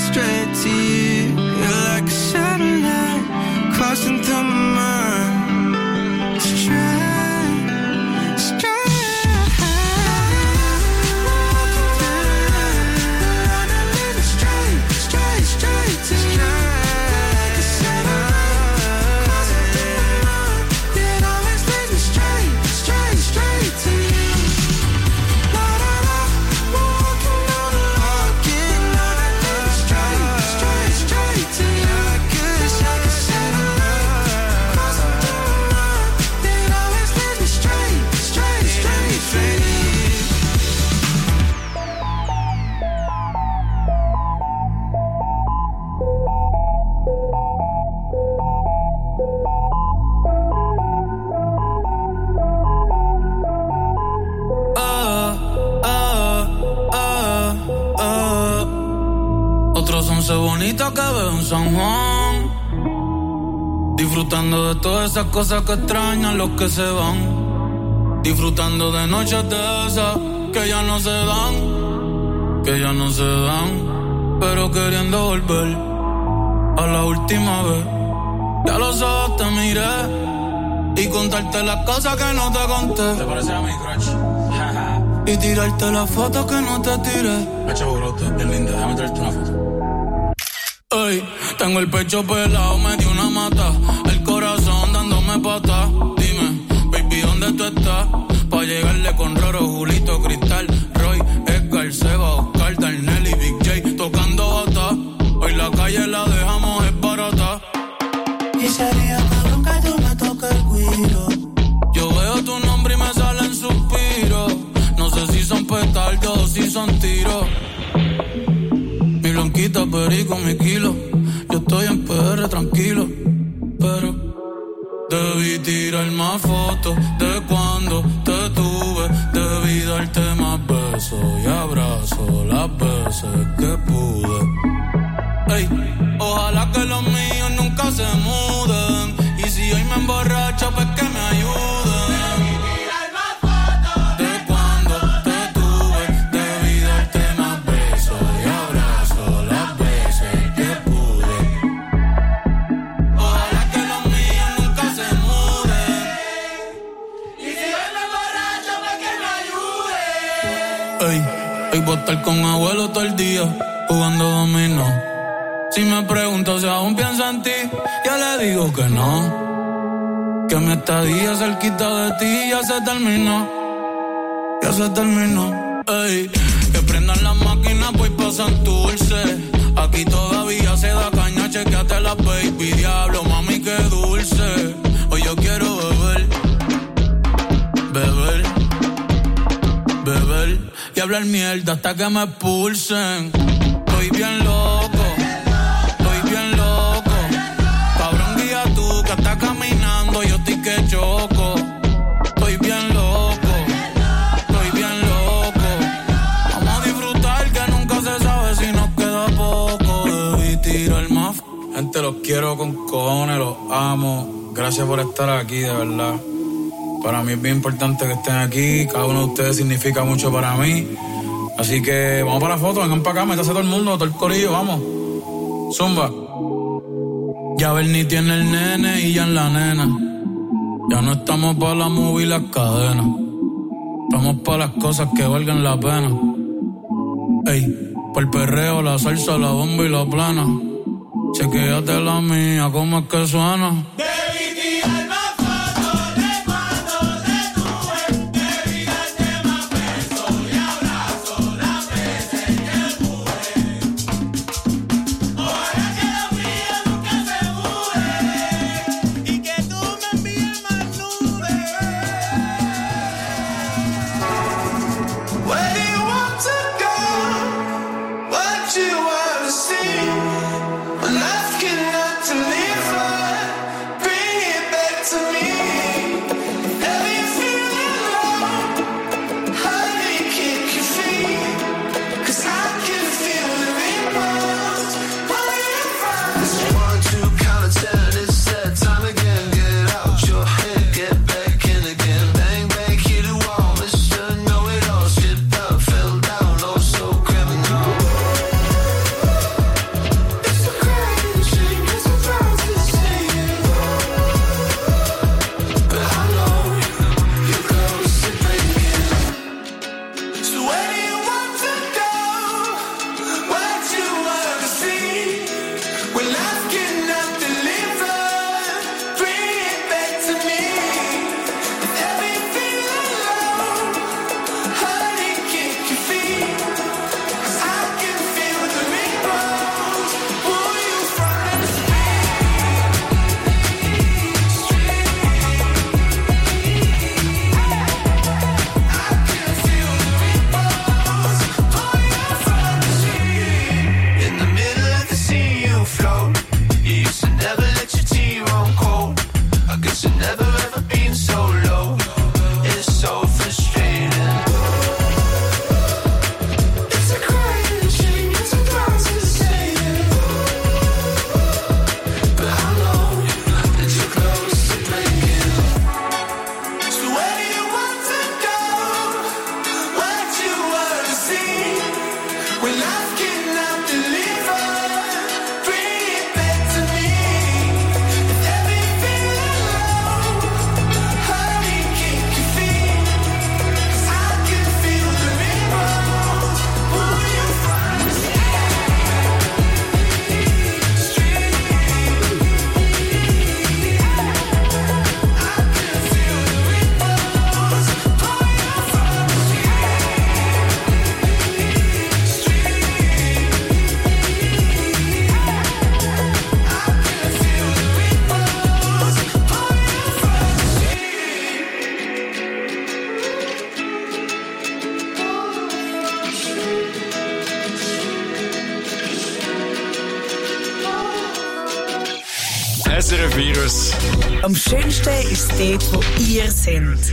straight to you. You're like a satellite crossing through my mind. Bonita que veo en San Juan, disfrutando de todas esas cosas que extrañan los que se van, disfrutando de noches de esas que ya no se dan, pero queriendo volver a la última vez. Ya los ojos te miré y contarte las cosas que no te conté. ¿Te parece a mi crush? Y tirarte las fotos que no te tiré. Hacha brote, bien linda, déjame traerte una foto. Ey, tengo el pecho pelado, me dio una mata, el corazón dándome patas. Dime, baby, ¿dónde tú estás? Pa' llegarle con Roro, Julito, Cristal, Roy, Edgar, Seba, Oscar, Darnell y Big J tocando bata. Hoy la calle la dejamos es barata. Y sería cabrón que tú me toques el guiro. Yo veo tu nombre y me salen suspiros. No sé si son petardos o si son tiros. Mi blanquita, perico, mi kilo. Yo estoy en PR tranquilo, pero debí tirar más fotos de cuando te tuve. Debí darte más besos y abrazos las veces que pude. Ey, ojalá que los míos nunca se muden. Y si hoy me emborracho, pues que me ayuden. Hoy voy a estar con abuelo todo el día jugando dominó. Si me pregunto si aún pienso en ti, yo le digo que no. Que mi estadía cerquita de ti ya se terminó. Ya se terminó. Ey, que prendan las máquinas, pues pasan dulce. Aquí todavía se da caña, chequeate la baby. Diablo, mami, qué dulce. Hoy yo quiero beber. Beber. Beber y hablar mierda hasta que me expulsen. Estoy bien loco, estoy bien loco. Cabrón, guía tú que estás caminando, yo estoy que choco. Estoy bien loco, estoy bien loco. Vamos a disfrutar que nunca se sabe si nos queda poco. Debí tirar más. Gente, los quiero con cojones, los amo. Gracias por estar aquí, de verdad. Para mí es bien importante que estén aquí. Cada uno de ustedes significa mucho para mí. Así que vamos para la foto, vengan para acá, métase todo el mundo, todo el corillo, vamos. Zumba. Ya Bernie tiene el nene y ya en la nena. Ya no estamos para la movie y las cadenas. Estamos para las cosas que valgan la pena. Ey, por el perreo, la salsa, la bomba y la plana. Chequéate la mía, ¿cómo es que suena? To SRF Virus. Am schönsten ist es dort, wo ihr seid.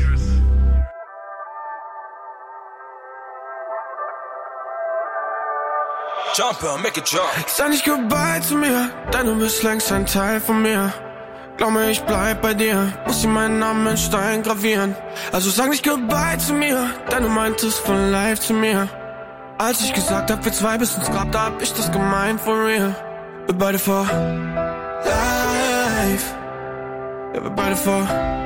Jumper, make it jump. Sag nicht goodbye zu mir, denn du bist längst ein Teil von mir. Glaub mir, ich bleib bei dir, muss dir meinen Namen in Stein gravieren. Also sag nicht goodbye zu mir, denn du meintest von live zu mir. Als ich gesagt hab, wir zwei bis ins Grab, da hab ich das gemeint, for real. Wir beide for life. Ja, wir beide for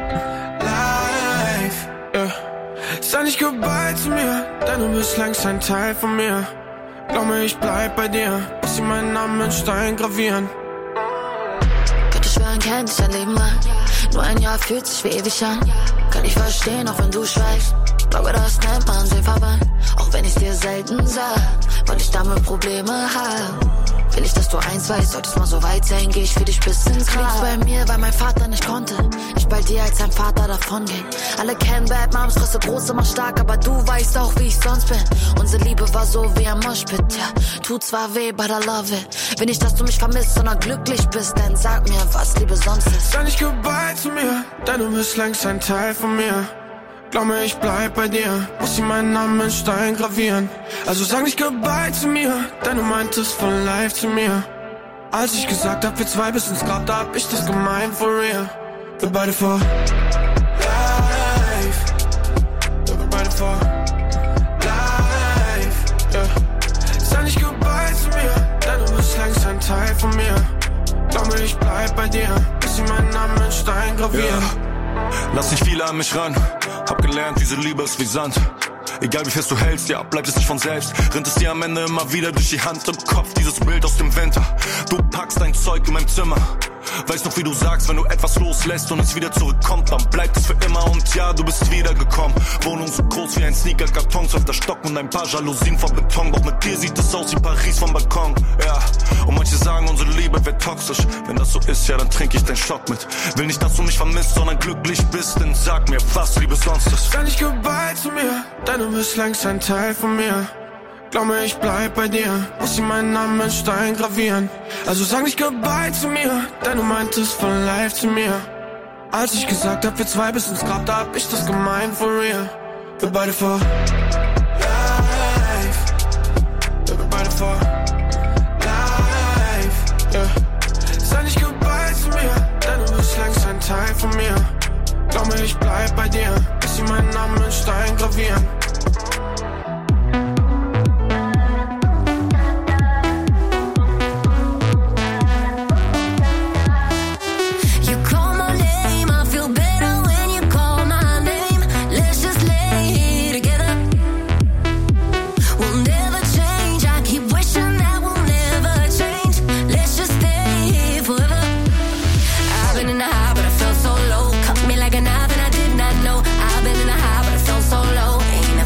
life. Yeah. Sag nicht goodbye zu mir, denn du bist längst ein Teil von mir. Glaub mir, ich bleib bei dir, muss dir meinen Namen in Stein gravieren. Könnte schwören, kennt dich ein Leben lang. Nur ein Jahr fühlt sich wie ewig an. Kann ich verstehen, auch wenn du schweigst. Glaube, das nennt man Seeverband. Auch wenn ich's dir selten sag, weil ich damit Probleme hab. Will ich, dass du eins weißt, solltest mal so weit sein, geh ich für dich bis ins Grab. Du bei mir, weil mein Vater nicht konnte. Ich bei dir, als dein Vater davon ging. Alle kennen Bad Moms, Risse groß, immer stark, aber du weißt auch, wie ich sonst bin. Unsere Liebe war so wie ein Moshpit, ja. Tut zwar weh, but I love it. Will nicht, dass du mich vermisst, sondern glücklich bist, denn sag mir, was Liebe sonst ist. Sag nicht goodbye zu mir, denn du bist längst ein Teil von mir. Glaub mir, ich bleib bei dir, muss dir meinen Namen in Stein gravieren. Also sag nicht goodbye zu mir, denn du meintest von live zu mir. Als ich gesagt hab, wir zwei bis ins Grab, da hab ich das gemeint, for real. Wir beide for life. Ja, wir beide for life. Yeah. Sag nicht goodbye zu mir, denn du bist längst ein Teil von mir. Glaub mir, ich bleib bei dir, muss dir meinen Namen in Stein gravieren. Yeah. Lass nicht viele an mich ran, hab gelernt, diese Liebe ist wie Sand. Egal wie fest du hältst, ja, bleibt es nicht von selbst. Rinnt es dir am Ende immer wieder durch die Hand im Kopf, dieses Bild aus dem Winter. Du packst dein Zeug in meinem Zimmer. Weiß noch, wie du sagst, wenn du etwas loslässt und es wieder zurückkommt, dann bleibt es für immer und ja, du bist wiedergekommen. Wohnung so groß wie ein Sneaker, Kartons auf der Stock und ein paar Jalousien vor Beton. Doch mit dir sieht es aus wie Paris vom Balkon, ja. Und manche sagen, unsere Liebe wird toxisch. Wenn das so ist, ja, dann trink ich deinen Schock mit. Will nicht, dass du mich vermisst, sondern glücklich bist, denn sag mir, was Liebe sonst ist. Sag nicht goodbye zu mir, denn du bist längst ein Teil von mir. Glaub mir, ich bleib bei dir, muss dir meinen Namen in Stein gravieren. Also sag nicht goodbye zu mir, denn du meintest von live zu mir. Als ich gesagt hab, wir zwei bis ins Grab, da hab ich das gemeint, for real. Wir beide for life. Ja, wir beide for life. Yeah. Sag nicht goodbye zu mir, denn du bist längst ein Teil von mir. Glaub mir, ich bleib bei dir, bis dir meinen Namen in Stein gravieren. So low, cut me like a knife and I did not know. I've been in a high, but I felt so low. Ain't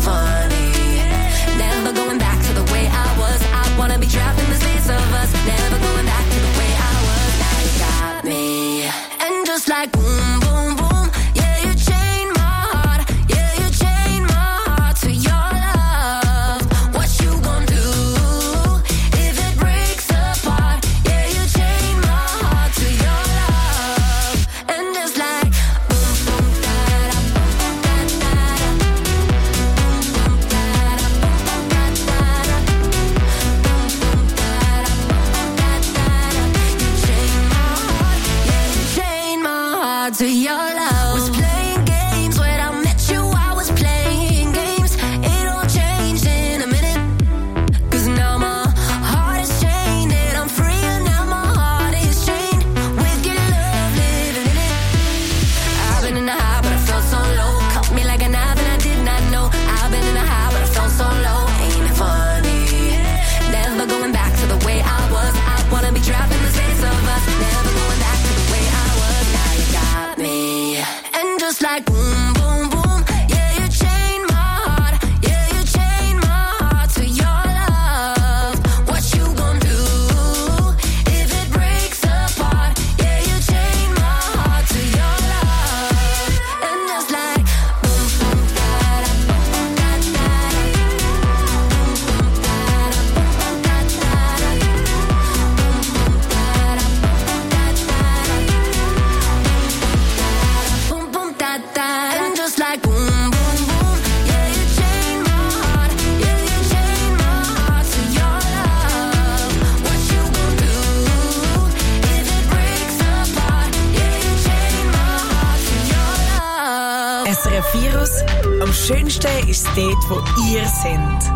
Am schönsten ist es dort, wo ihr seid.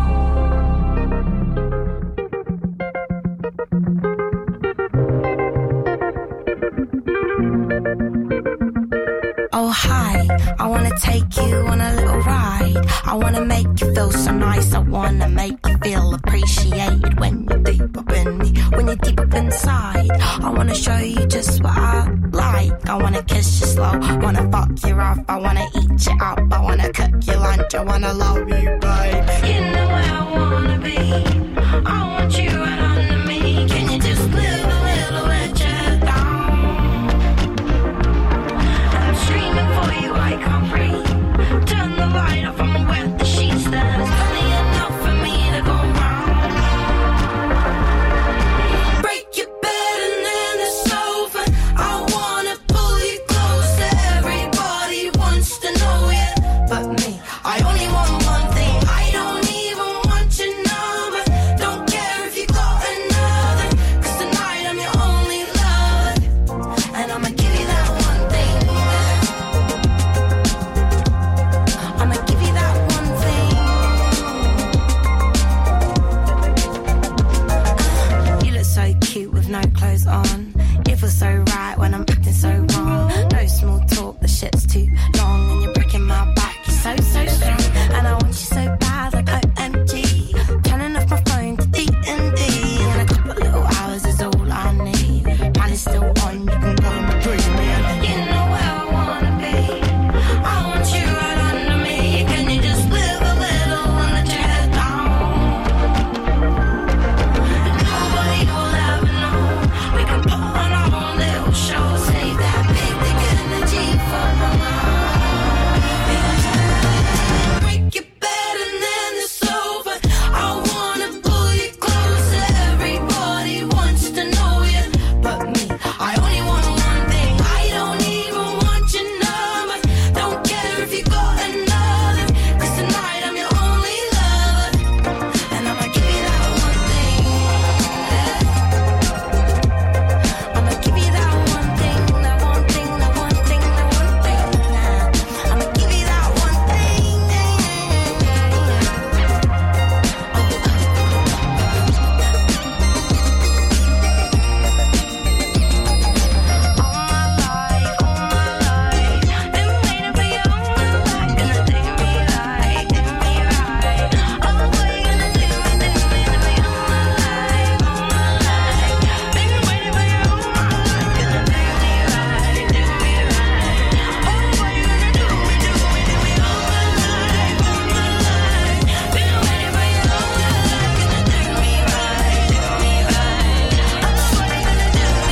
Oh hi, I wanna take you on a little ride. I wanna make you feel so nice. I wanna make you feel appreciated when you're deep up in me, when you're deep up inside. I wanna show you just what I like. I wanna kiss you slow, wanna fuck you off. I wanna eat you up, I wanna cook you lunch. I wanna love you, babe. You know where I wanna be. I want you right under me. Can you just live a little bit down? Screaming for you, I can't breathe. Turn the light off, I'ma wet the sheets. There's plenty enough for me to go round. Break your bed and then it's over. I wanna pull you closer. Everybody wants to know you, but me, I only want one thing. I don't even want your number. Don't care if you got another, 'cause tonight I'm your only lover. And I'ma give you that one thing. I'ma give you that one thing. You look so cute with no clothes on. It feels so right when I'm acting so wrong. No small talk, the shit's too long. And you're breaking my back, you're so, so strong. And I want you so bad, like OMG. Turning off my phone to D&D. And a couple little hours is all I need. Mine is still on, you can go and breathe me. You know where I wanna be. I want you right under me. Can you just live a little and let your head down? Nobody will ever know. We can put on our own little show. Save that big, big energy for my mind. Break your bed and then it's over. I wanna pull you closer. Everybody wants to know you, but me, I only want one thing. I don't even want your number. Don't care if you got another, 'cause tonight I'm your only lover. And I'ma give you that one thing. I'ma give you that one thing, that one thing, that one thing, that one thing. I'ma give you that one thing. Been waiting for you all my life. Gonna do me right, do me right. Oh, boy, you gonna do me all my life, all my life. Been waiting for you all my life. Gonna do me right, do me right. Oh, boy, you gonna do me all my life, all my life. Been waiting for you all my life. Gonna do me right, do me right. Oh, boy, you gonna do me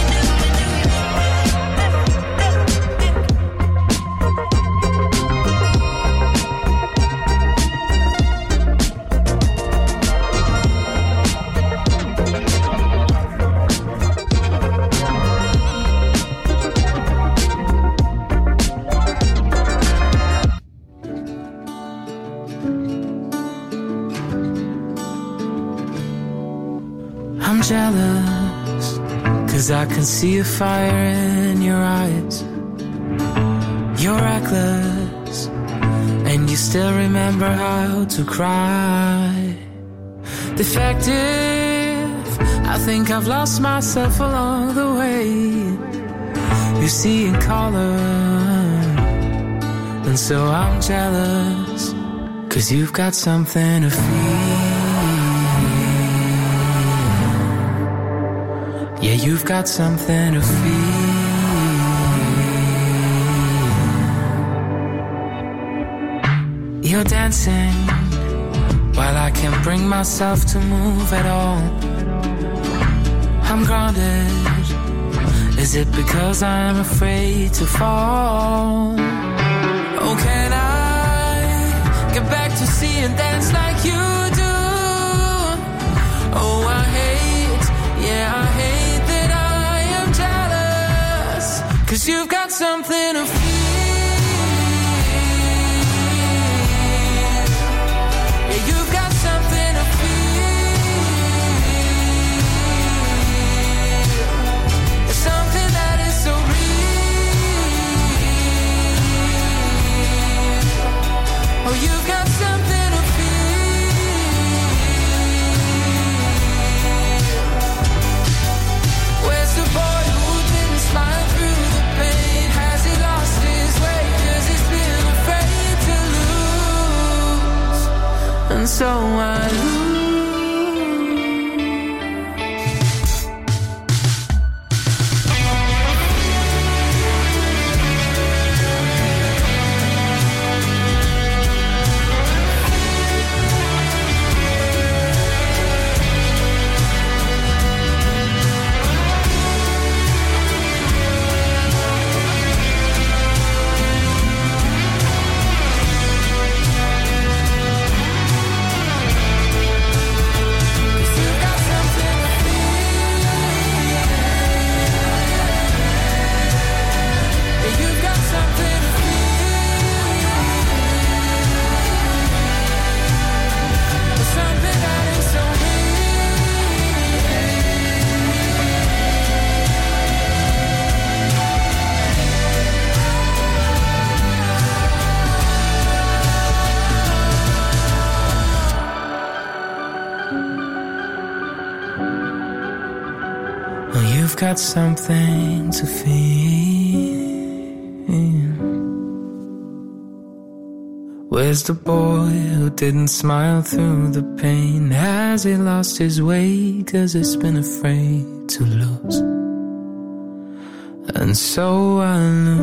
I'm jealous, 'cause I can see a fire in your eyes. You're reckless, and you still remember how to cry. Defective, I think I've lost myself along the way. You see in color, and so I'm jealous, 'cause you've got something to feel. Yeah, you've got something to feel. You're dancing while I can't bring myself to move at all. I'm grounded. Is it because I'm afraid to fall? Oh, can I get back to seeing dance like you do? Oh, I hate that I am jealous, 'cause you've got something to feel. Yeah, you've got something to feel. It's something that is so real. you've got something to feel. Where's the boy who didn't smile through the pain? Has he lost his way? 'Cause he's been afraid to lose. And so I lose. Got something to feel. Where's the boy who didn't smile through the pain? Has he lost his way? 'Cause he's been afraid to lose. And so I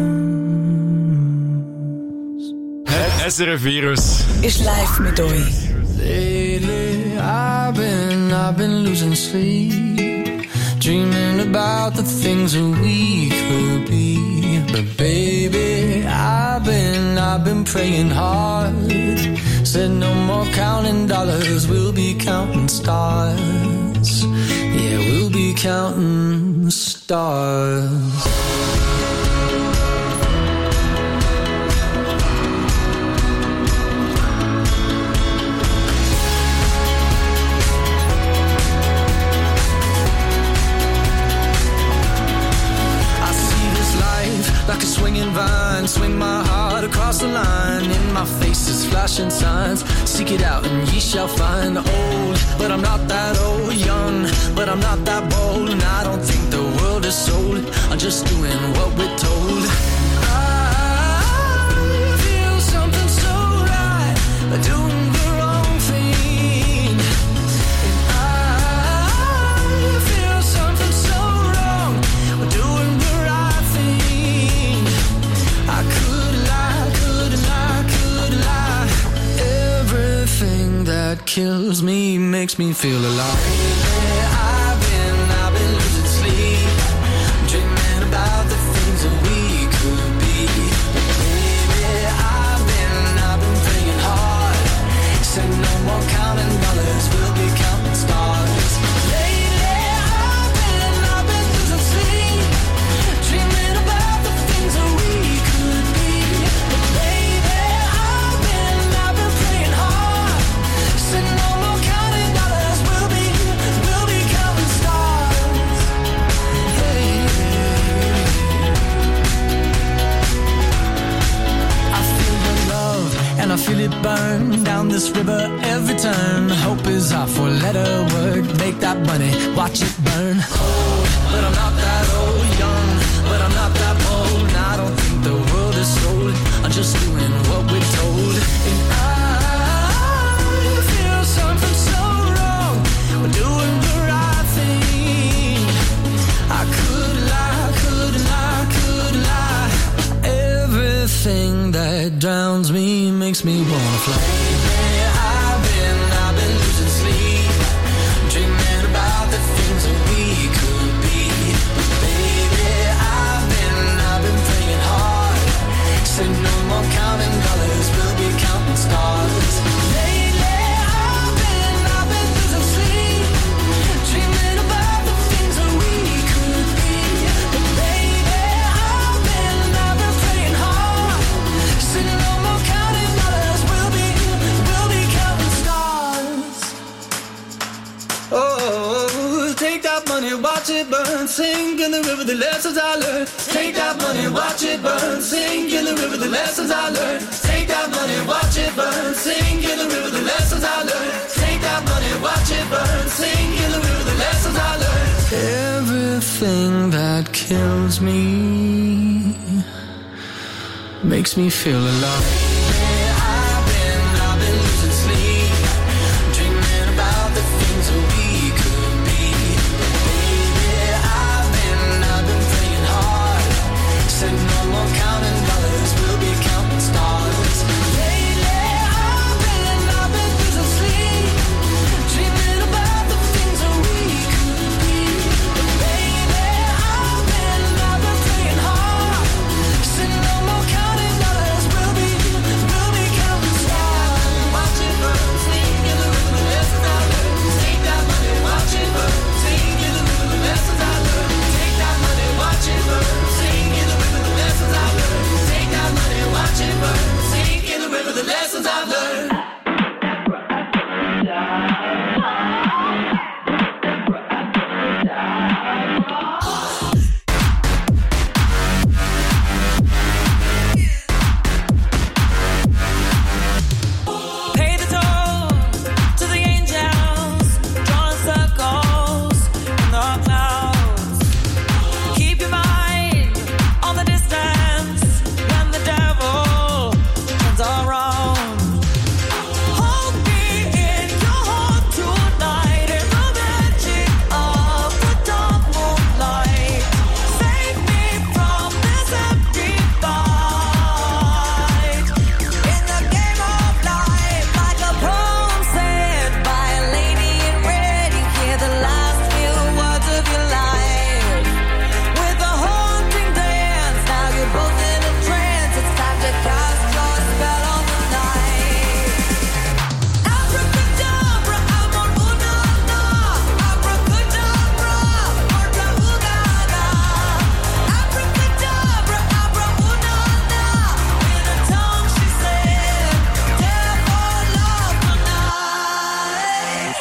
lose. SRF Virus ist live mit euch. Lately I've been losing sleep, dreaming about the things that we could be. But baby, I've been praying hard. Said no more counting dollars, we'll be counting stars. Yeah, we'll be counting stars. Like a swinging vine, swing my heart across the line. In my face is flashing signs. Seek it out and ye shall find. Old, but I'm not that old. Young, but I'm not that bold. And I don't think the world is sold. I'm just doing what we're told. I feel something so right, doing the wrong thing. And I feel something so wrong, doing the right thing. I could lie. Everything that kills me makes me feel alive. I've been losing sleep, dreaming about the things that we could be. Baby, I've been praying hard. Said no more counting dollars, we'll be counting stars. Lately, I've been losing sleep, dreaming about the things that we could be. Baby, I've been praying hard. Said no more counting dollars, we'll be counting stars. Hey. I feel the love and I feel it burn down this river every turn. Hope is our four-letter word. Make that money, watch it burn. Old, but I'm not that old. Young, but I'm not that bold. And I don't think the world is sold. I'm just doing what we're told. And I feel something so wrong. We're doing the right thing. I could lie. Everything that drowns me makes me wanna fly. I've been losing sleep, dreaming about the things that we could be. Baby, I've been praying hard. Said no more counting dollars, we'll be counting stars. Lately, I've been losing sleep, dreaming about the things that we could be. But baby, I've been praying hard. Said no more counting dollars, we'll be counting stars. Oh, take that money, watch it burn, sink in the river, the lessons I learned. Take that money, watch it burn, sink in the river, the lessons I learned. Take that money, watch it burn, kills me, makes me feel alive. I've been losing sleep, dreaming about the things that we could be. Baby, I've been praying hard, said no more counting dollars, we'll be counting stars. Lately, I've been losing sleep, dreaming about the things that we could be. Baby, I've been praying hard, said no more counting dollars, we'll be counting stars. Watch it burn, sing in the rhythm, the lessons I learned. Take that money, watch it burn, sing in the rhythm, the lessons I learned. Take that money, watch it burn, sing in the rhythm, the lessons I learned. Take that money, watch it burn, sing in the rhythm, the lessons I've learned. Pay the toll to the angels, drawing circles in the clouds. Keep your mind on the distance when the devil turns around. Hold me in your heart tonight in the magic of the dark moonlight. Save me from this empty fight. In the game of life, like a poem said by a lady in red, you hear the last few words of your life. With a haunting dance, now you're both in a trance. It's time to cast your spell on the night. Abracadabra, amor una, abracadabra, morta ugaga. Abracadabra, abra una, in a tongue she said, therefore love tonight.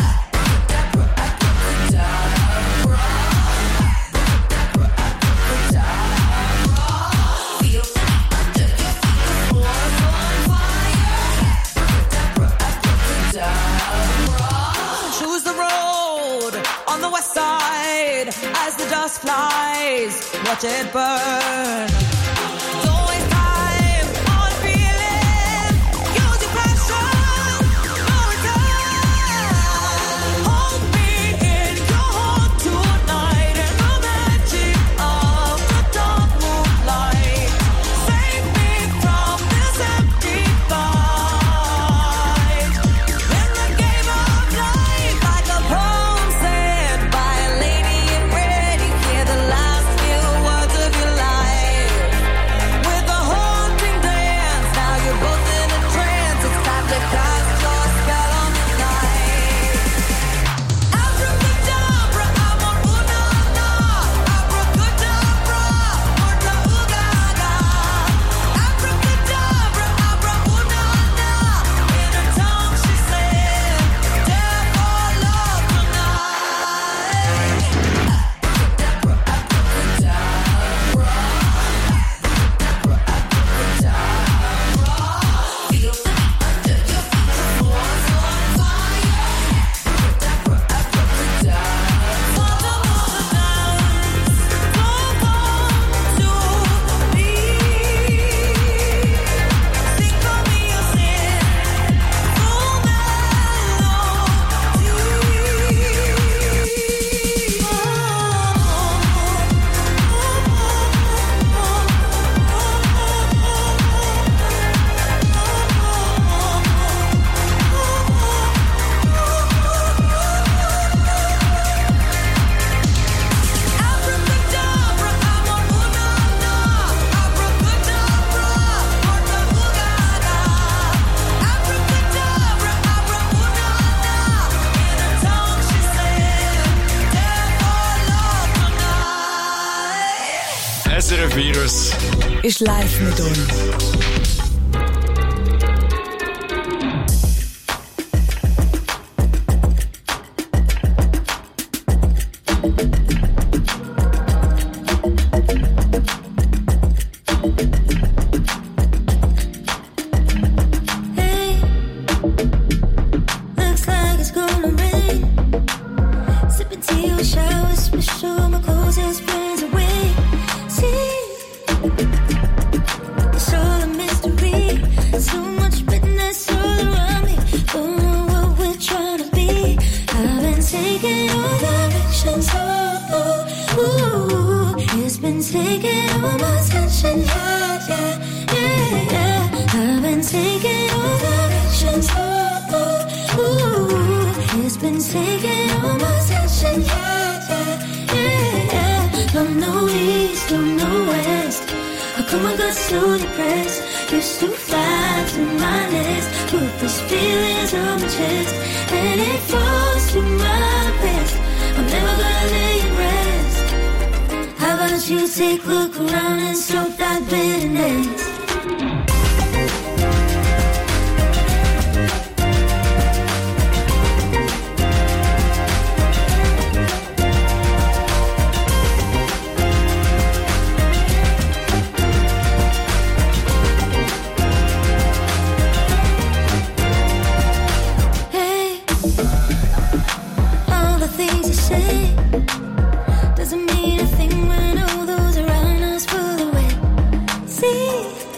Choose the road on the west side as the dust flies. Watch it burn. Don't waste time on feeling. Use your passion. No return. Hold me in your heart tonight in the magic of the dark moonlight. Save me from this empty fight. In the game of life, like a poem said by a lady in red, you hear the last few words of your life. With a haunting dance, now you're both in a trance. It's time to cast your spell on the night. Abracadabra, amor una, abracadabra, morta ugaga. Abracadabra, abra una, in her tongue she said, therefore love tonight. Abracadabra, amor una, abracadabra, morta ugaga. Abracadabra, abra una, in her tongue she said, therefore love tonight. SRF Virus. Ist live mit uns. Hey, looks like it's gonna rain. Sipping tea on showers, splish all my clothes and sprays away. obsession. Yeah, yeah, yeah, yeah. I've been taking all directions. Ooh, it's been taking all my attention. Yeah, yeah, yeah, yeah. From no east, from no west. How come I got so depressed? Used to fly to my nest, put these feelings on my chest, and it falls to my best. I'm never gonna lay and rest. How about you take a look around and stroke that bitterness? Doesn't mean a thing when all those around us pull away. See,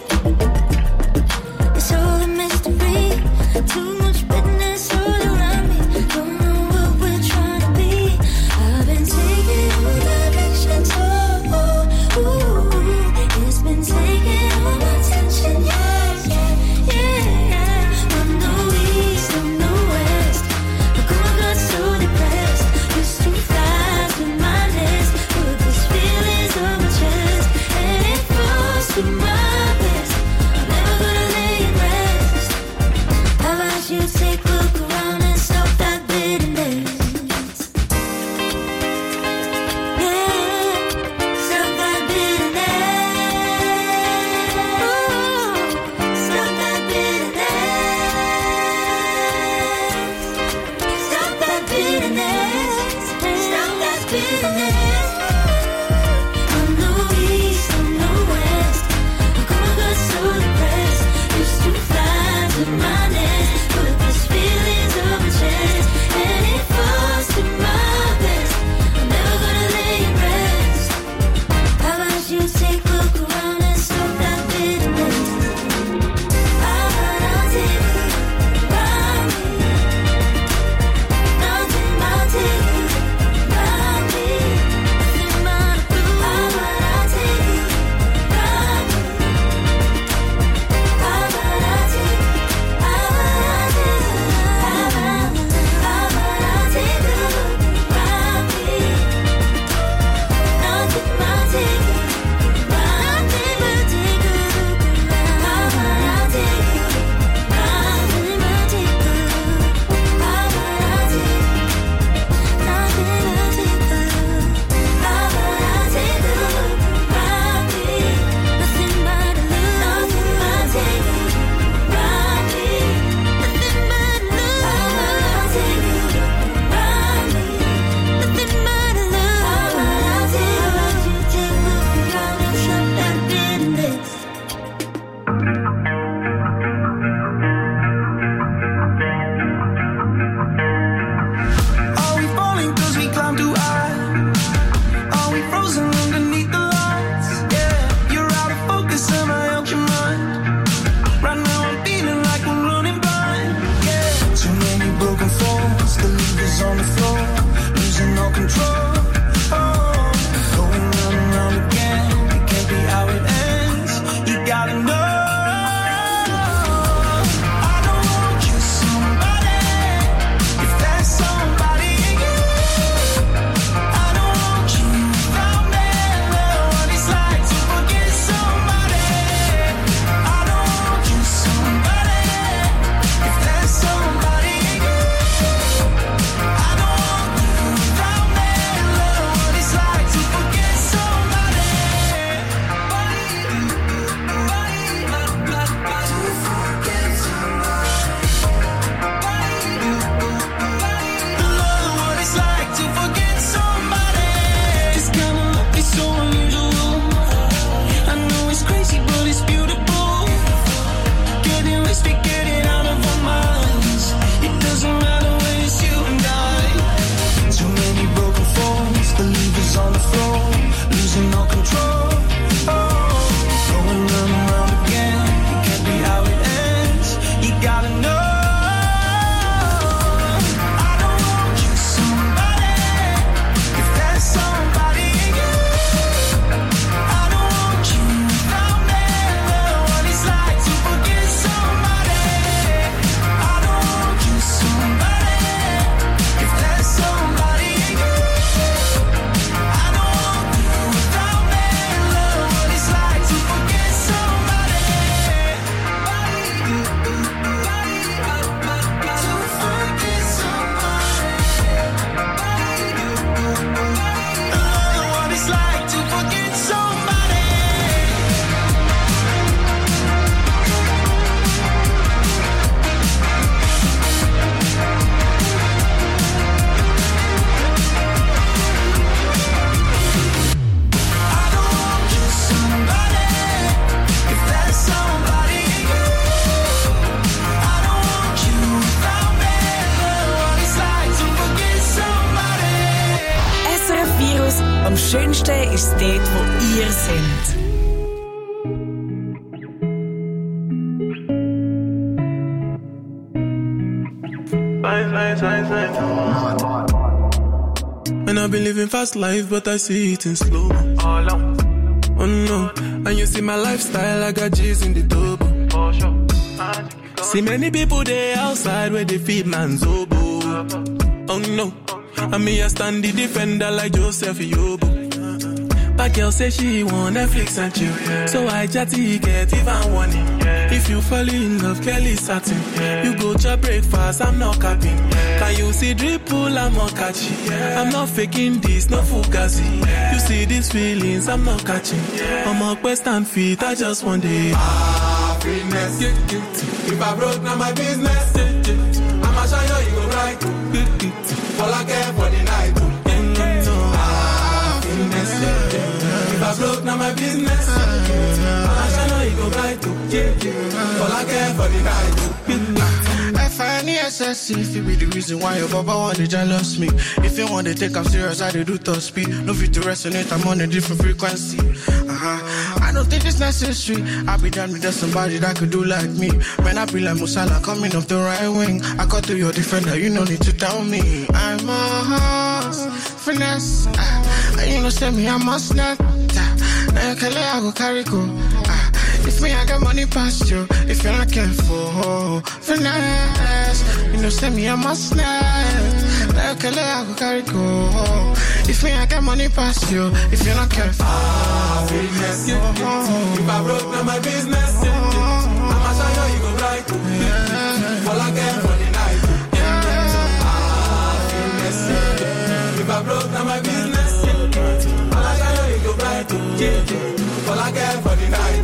Schönste ist dort, wo ihr seid. And I've been living fast life, but I see it in slow. Oh no, and you see my lifestyle, I got G's in the double. See many people there outside where they feed man's oboe. Oh no, and me I stand the defender like Joseph Yobo. But girl say she want Netflix and chill, so I chatty get even warning. If you fall in love, Kelly satin. You go to breakfast, I'm not capping. Can you see dripple, I'm not catching. I'm not faking this, no fugazi. You see these feelings, I'm not catching. I'm a quest and feet, I just want the happiness. If I broke, now my business. I'ma show you go right. All I care for the night. If I broke, now my business. I shall know you go right to. All I care for the night. F-I-N-E-S-S-E, if it be the reason why your baba want to jealous me. If you want to take I'm serious, I do top speed. No fit to resonate, I'm on a different frequency. I don't think it's necessary. I be done with just somebody that could do like me. When I be like Musala coming off the right wing, I got to your defender, you no need to tell me. I'm a horse, finesse. And you know, send me, I must not. I go carry go. If me, I got money past you. If you're not careful, finesse. You know, send me, I must not. I go carry go. If me, I got money past you. If you're not careful, business. If I broke, now my business. I'ma show you go right. All I care for the night. If I broke, now my business. All I show you go right. All I care for the night.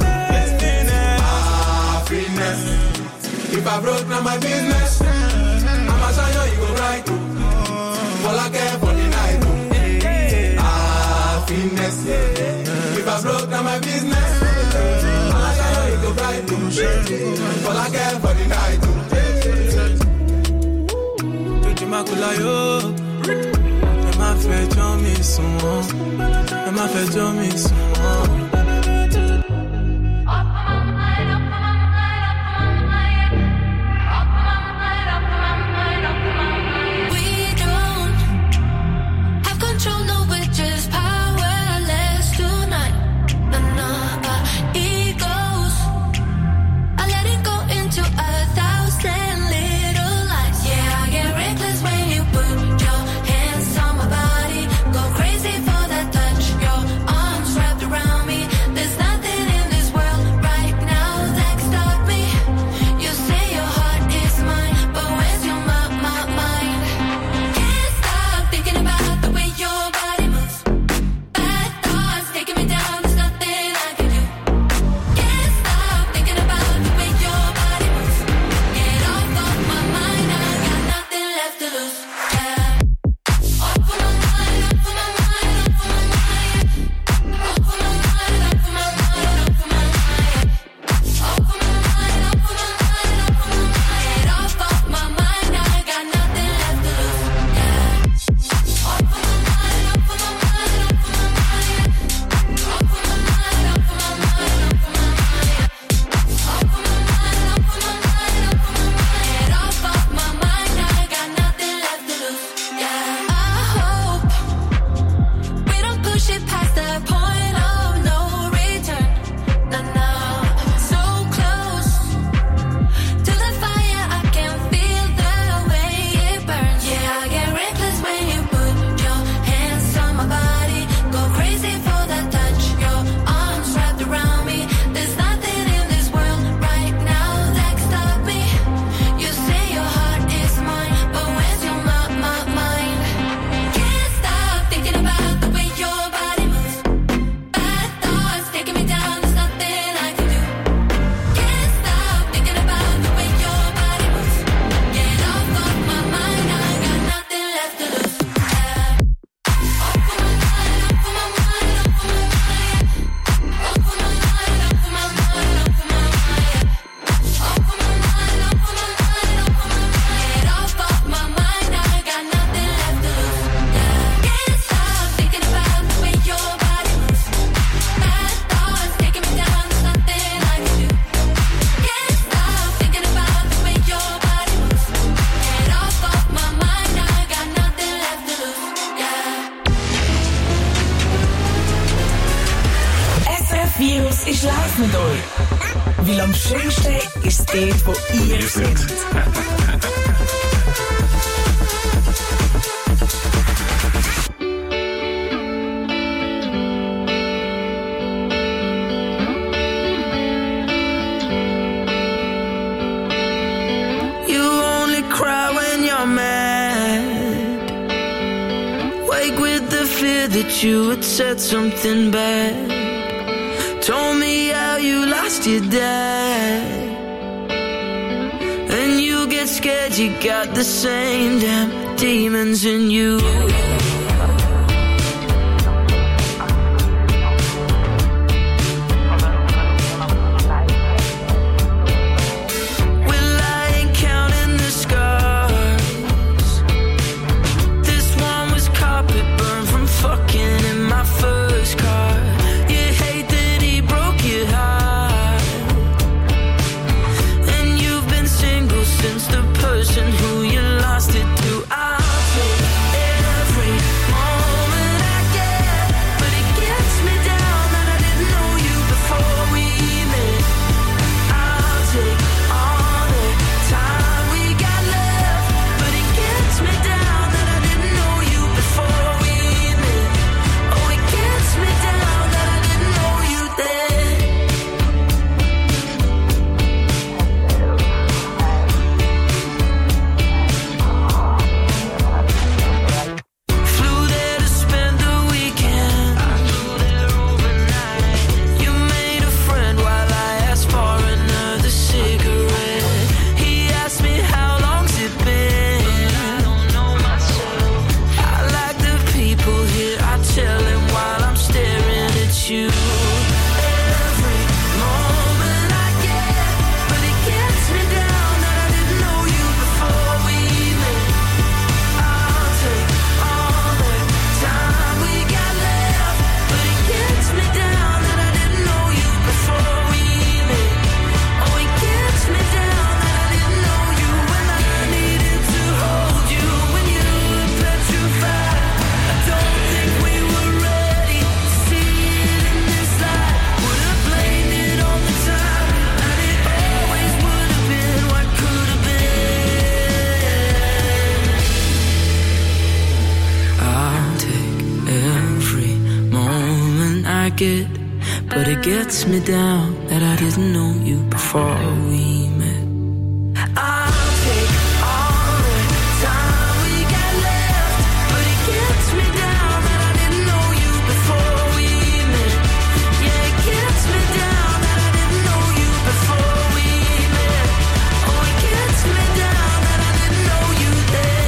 If I broke, now my business. I'ma show you go right. All I care for the night. Happiness. If I broke, now my business. I'ma show you go right. All I care for the night. Tuji makula yo. Ema fait jomi son. Ema fait jomi son. Around mit euch. Weil am schönsten ist dort, wo ihr seid. You only cry when you're mad. Wake with the fear that you had said something bad. Told me how you lost your dad. And you get scared, you got the same damn demons in you. Who you lost it to, I'll take every moment I get, but it gets me down that I didn't know you before we met. I'll take all the time we got left, but it gets me down that I didn't know you before we met. Oh, it gets me down that I didn't know you then. But it gets me down that I didn't know you before we met. I'll take all the time we got left, but it gets me down that I didn't know you before we met. Yeah, it gets me down that I didn't know you before we met. Oh, it gets me down that I didn't know you then.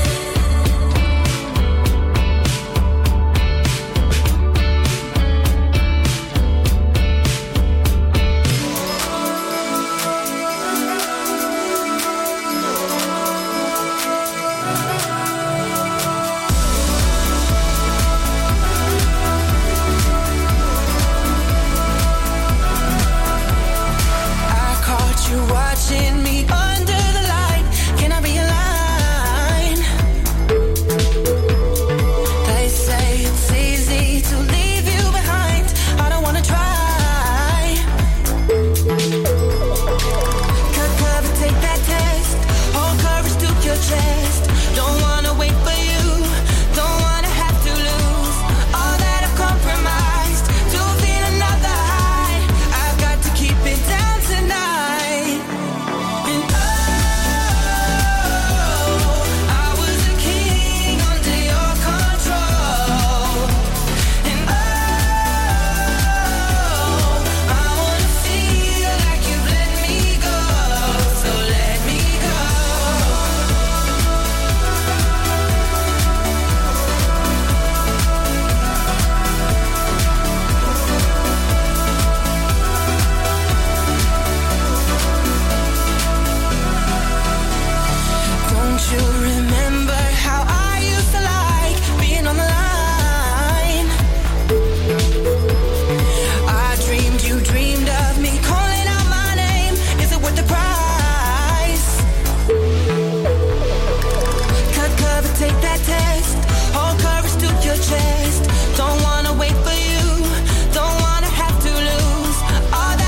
Watching me under the light, can I be a line? They say it's easy to leave you behind. I don't wanna try. Cut cover, take that test. Hold courage to your chest. Don't wanna wait for you. Don't wanna have to lose all that I've compromised to feel another high. I've got to keep it down tonight. You remember how I used to like being on the line? I dreamed you dreamed of me calling out my name. Is it worth the price? Cut cover, take that test. Hold courage to your chest. Don't wanna wait for you. Don't wanna have to lose all that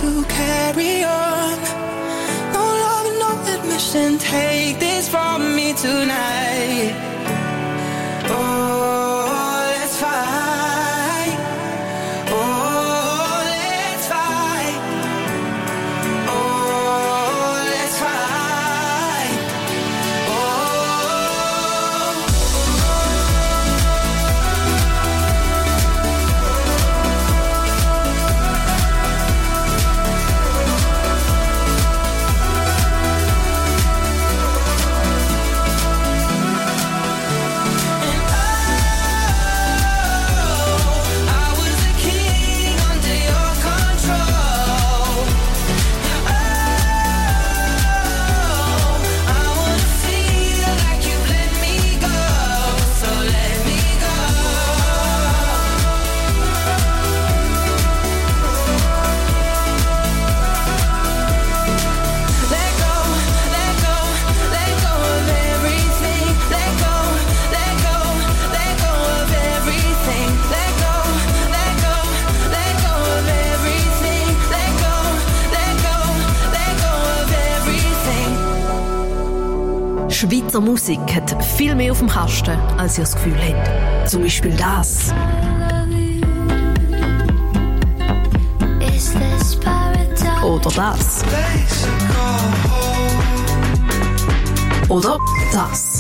to carry on. No love, no admission. Take this from me tonight. Oh, let's fight. Oh, let's fight. Oh, let's fight. Schweizer Musik hat viel mehr auf dem Kasten, als ihr das Gefühl habt. Zum Beispiel das. Oder das. Oder das.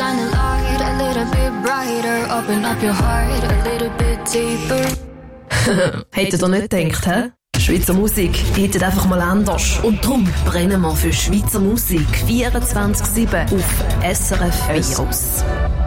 Hättet ihr nicht gedacht, hä? Schweizer Musik hättet einfach mal anders. Und darum brennen wir für Schweizer Musik 24/7 auf SRF Virus.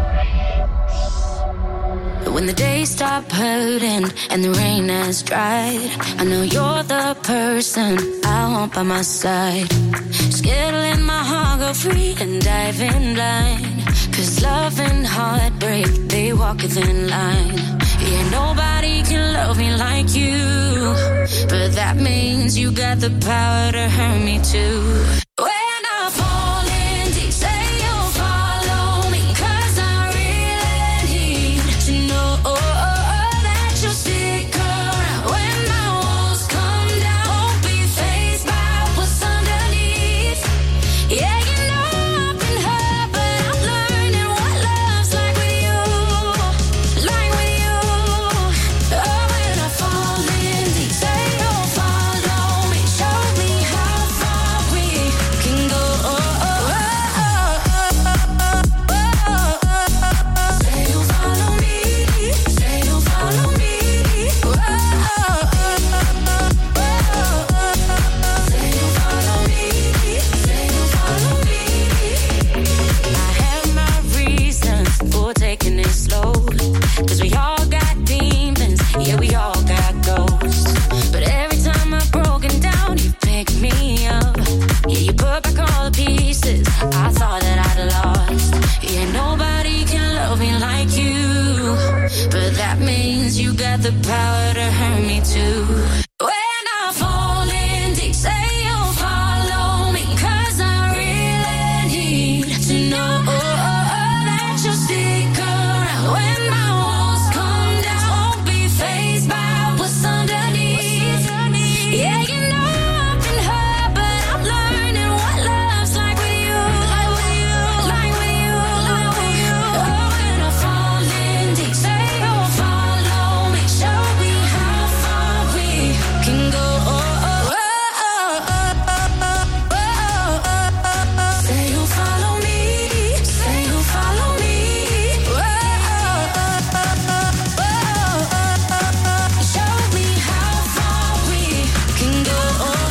When the days stop hurting and the rain has dried, I know you're the person I want by my side. Skittling my heart, go free and dive in blind. 'Cause love and heartbreak, they walk a thin line. Yeah, nobody can love me like you, but that means you got the power to hurt me too. When I fall in deep, say you'll follow me, 'cause I really need to know that you'll stick around. When my walls come down, won't be faced by what's underneath. Yeah, you know I've been hurt, but I'm learning what love's like with you. Like with you. Oh, when I fall in deep, say you'll follow me, show me how far we can go. Say you'll follow me, say you'll follow me. Say you'll follow me, say you'll follow me. I have my reasons for taking it slow, 'cause we all got demons, yeah, we all got ghosts. But every time I've broken down, you pick me up. Yeah, you put back all the pieces I thought that I'd lost. Yeah, nobody can love me like you, but that means you got the power to hurt me too. When I fall in deep, say you'll follow me, 'cause I really need to know that you'll stick around. When my walls come down, won't be faced by what's underneath. Yeah, you know I've been hurt, but I'm learning what love's like with you. Like with you, like with you, like with you. Oh, when I fall in deep, say you'll follow me, show me how far we can go. Say you'll follow me, say you'll follow me. Show me how far we can go.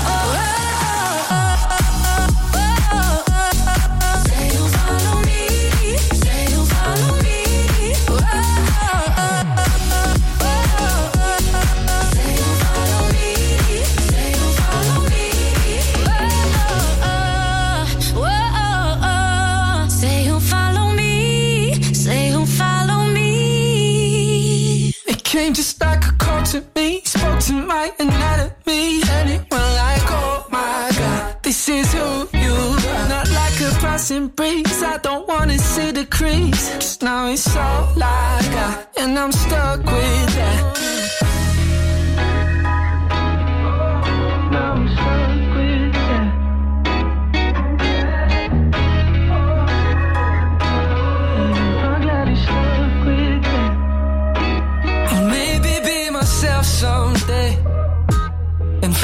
Say you'll follow me, say you'll follow me. Say you'll follow me, say you'll follow me. Say you'll follow me, say you'll follow me. It came just like a call to me, spoke to my anatomy, and it went like, oh my God, this is who you are. Not like a passing breeze, I don't wanna see the crease. Just now it's all I got, and I'm stuck with that.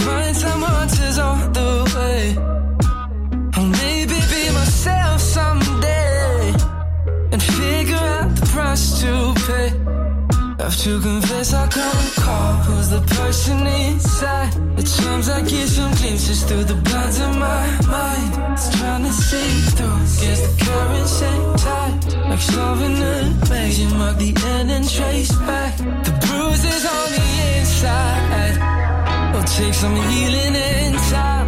find someone who's all the way. Or maybe be myself someday and figure out the price to pay. Have to confess I can't recall who's the person inside. At times I get some glimpses through the blinds of my mind. It's trying to see through, guess the current's ain't tight. Like starving and raging, mark the end and trace back the bruises on the inside. Will take some healing in time.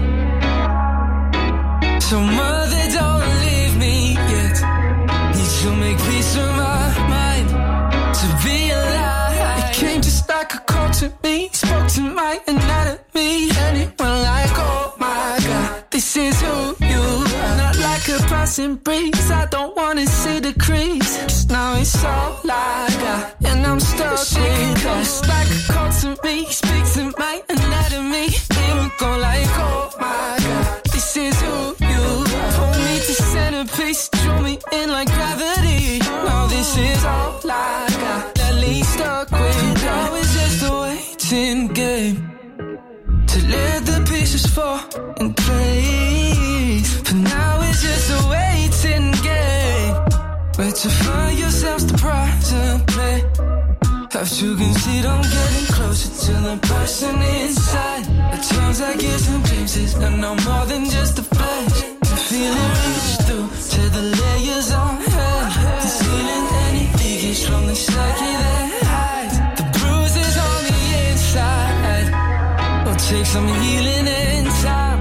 So mother, don't leave me yet. Need to make peace with my mind to be alive. It came just like a call to me, spoke to my anatomy, and it went like, oh my God, this is who you are. Not like a passing breeze, I don't wanna see the crease. Just now it's all I got, and I'm stuck with it. Just like a call to me, speak to my anatomy, it would go like, oh my God, this is who you are. Hold me to centerpiece, draw me in like gravity. Now this is all I got, at least stuck with it. Now it's just a waiting game to let the pieces fall in place. For now it's just a waiting game, where to find yourselves the prize and play. Have to concede I'm getting closer to the person inside. At times I get some glimpses and I'm more than just a flash. The feeling reach through to the layers on hand, concealing any leakage from the psyche that hides the bruises on the inside. Will take some healing in time.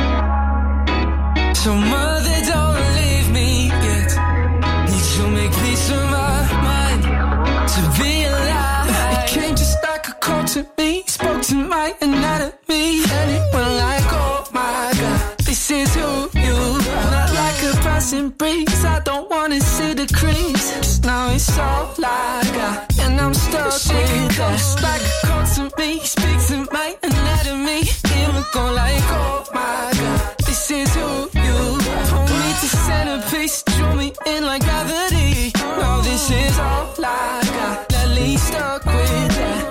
So mother, don't leave me yet. Need to make peace with my mind to be alive. It came just like a call to me, spoke to my anatomy, and it went like, oh my God, this is who you are. Not like a passing breeze, I don't wanna see the crease. Just now it's all I got, and I'm stuck with it. Just like a call to me, speak to my anatomy, it would go like, oh my God, this is who you are. Hold me to centerpiece, draw me in like gravity. Now this is all I got, at least stuck with it.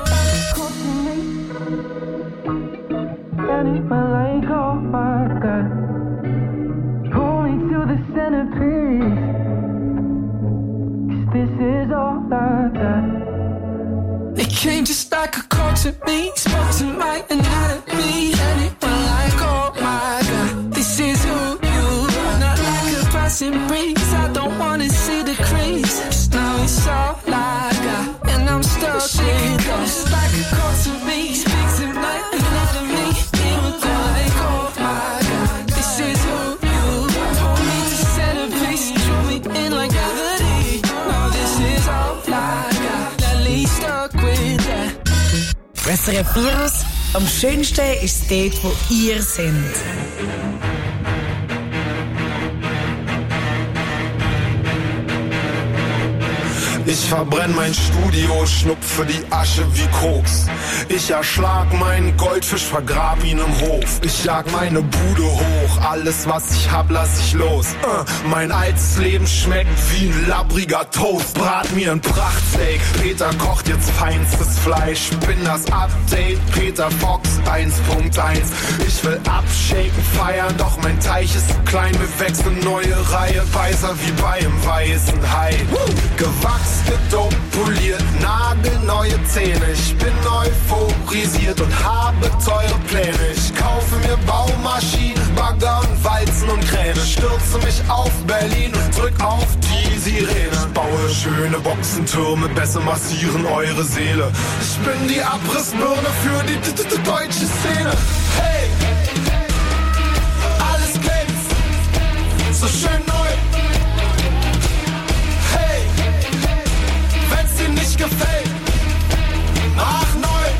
And it went like, oh my God, pull me to the centerpiece, 'cause this is all I got. It came just like a call to me, spoke to my anatomy, and it went like, oh my God, this is who you are. Not like a passing breeze, I don't wanna see the crease. Just now it's all I got, and I'm stuck with it. Just like a call to me, speak to my anatomy, it would go like, oh my God, this is who you are. Hold me to centerpiece, draw me in like gravity. Now this is all I got, at least stuck with that. SRF Virus, am schönsten ist dort, wo ihr seid. Ich verbrenn mein Studio, schnupfe die Asche wie Koks. Ich erschlag meinen Goldfisch, vergrab ihn im Hof. Ich jag meine Bude hoch, alles was ich hab, lass ich los. Mein altes Leben schmeckt wie ein labbriger Toast. Brat mir ein Prachtsteak, Peter kocht jetzt feinstes Fleisch. Bin das Update, Peter Fox 1.1. Ich will abshaken, feiern, doch mein Teich ist zu klein. Wir wechseln neue Reihe, weißer wie bei einem weißen Hai. Gewachsen, gedopt, poliert, nagelneue Zähne. Ich bin euphorisiert und habe teure Pläne. Ich kaufe mir Baumaschinen, Bagger und Walzen und Kräne. Stürze mich auf Berlin und drück auf die Sirene. Ich baue schöne Boxentürme, besser massieren eure Seele. Ich bin die Abrissbirne für die deutsche Szene. Hey! Alles glänzt, so schön neu. Hey! Wenn's dir nicht gefällt, mach neu.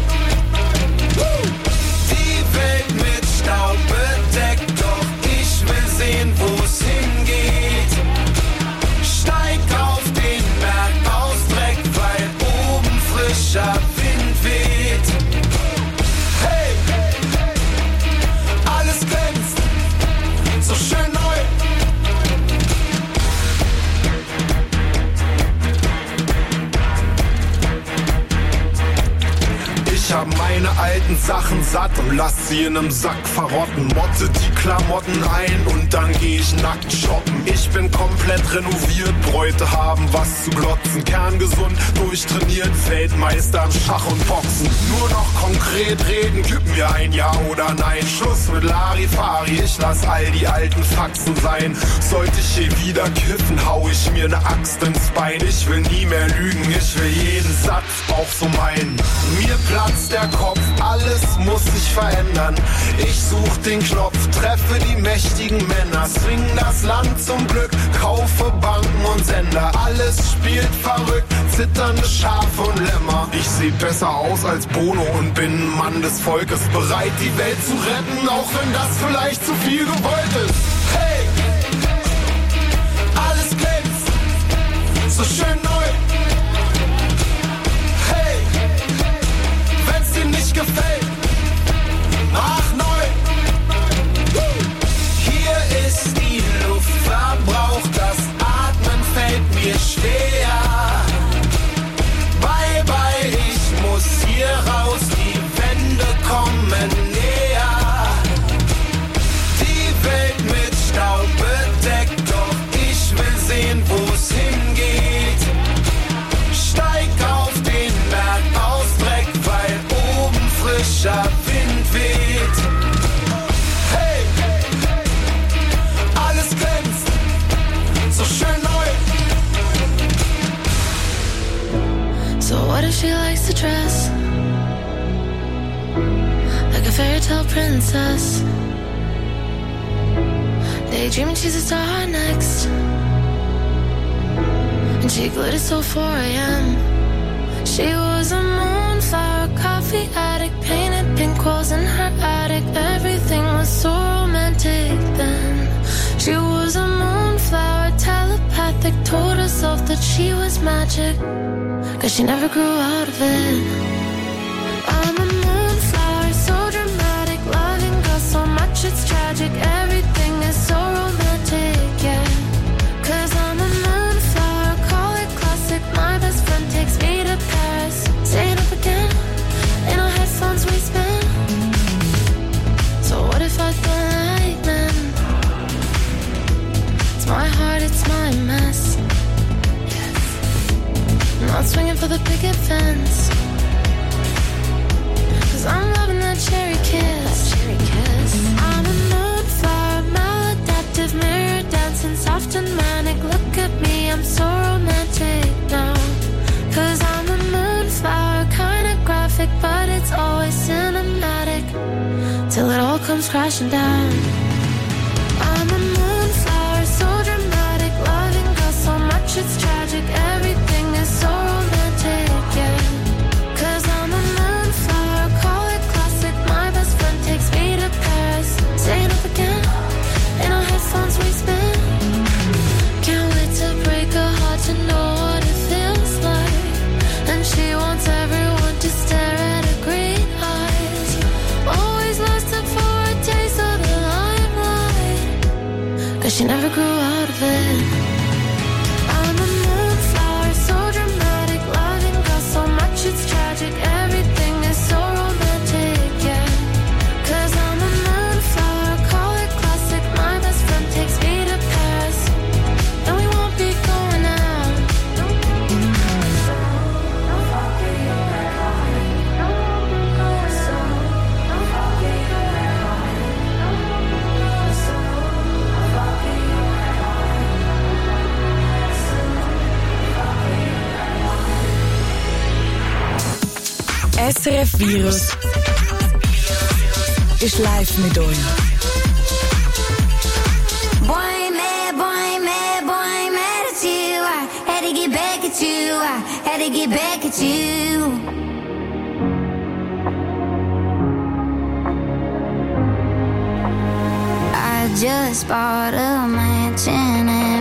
Die Welt mit Staub bedeckt, doch ich will sehen, wo's hingeht. Steig auf den Berg aus Dreck, weil oben frischer Wind weht. Hey, alles glänzt, so schön neu. Ich Ich hab meine alten Sachen satt und lass sie in nem Sack verrotten. Motte die Klamotten ein und dann geh ich nackt shoppen. Ich bin komplett renoviert, Bräute haben was zu glotzen. Kerngesund, durchtrainiert, Weltmeister im Schach und Boxen. Nur noch konkret reden, gib mir ein Ja oder Nein. Schluss mit Larifari, ich lass all die alten Faxen sein. Sollte ich hier wieder kiffen, hau ich mir ne Axt ins Bein. Ich will nie mehr lügen, ich will jeden Satz auch so meinen. Mir platzt der Kopf, alles muss sich verändern. Ich such den Knopf, treffe die mächtigen Männer. Swing das Land zum Glück, kaufe Banken und Sender. Alles spielt verrückt, zitternde Schafe und Lämmer. Ich seh besser aus als Bono und bin ein Mann des Volkes. Bereit die Welt zu retten, auch wenn das vielleicht zu viel gewollt ist. Hey! Alles glänzt, so schön neu. Hey, wenn's dir nicht gefällt, mach neu. Hier ist die Luft verbraucht, das Atmen fällt mir schwer. Bye bye, ich muss hier raus, die Wände kommen näher. Die Welt mit Staub bedeckt, doch ich will sehen, wo's hingeht. Steig auf den Berg aus Dreck, weil oben frischer Wind weht. Hey, alles glänzt, so schön neu. So what if she likes to dress like a fairy tale princess? Daydreaming she's a star next, and she glittered till 4 a.m. She was a moonflower, coffee addict, painted pink walls in her attic. Everything was so romantic then. She was a moonflower, telepathic, told herself that she was magic, 'cause she never grew out of it. I'm a moonflower, so dramatic, loving girl so much it's tragic. Everything is so romantic, yeah. 'Cause I'm a moonflower, call it classic. My best friend takes me to Paris. Staying up again, in our headphones we spin. So what if I don't like men? It's my heart, it's my mess. Not swinging for the picket fence, 'cause I'm loving that cherry kiss. I'm a moonflower, maladaptive, mirror dancing, soft and manic. Look at me, I'm so romantic now. 'Cause I'm a moonflower, kinda graphic, but it's always cinematic, till it all comes crashing down. I'm a moonflower, so dramatic, loving girl so much it's tragic. Everything is so romantic, yeah. 'Cause I'm a moonflower, call it classic. My best friend takes me to Paris. Staying up again, in our headphones we spin. Can't wait to break her heart to know what it feels like. And she wants everyone to stare at her green eyes. Always lasted for a taste of the limelight, 'cause she never grew out of it. I'm a moonflower, so dramatic, loving girl so much it's tragic. Everything is so romantic, yeah. 'Cause I'm a moonflower, call it classic. My best friend takes me to Paris, and we won't be going out. SRF Virus ist live mit euch. Boy, mad at you. I had to get back at you. I had to get back at you. I just bought a mansion and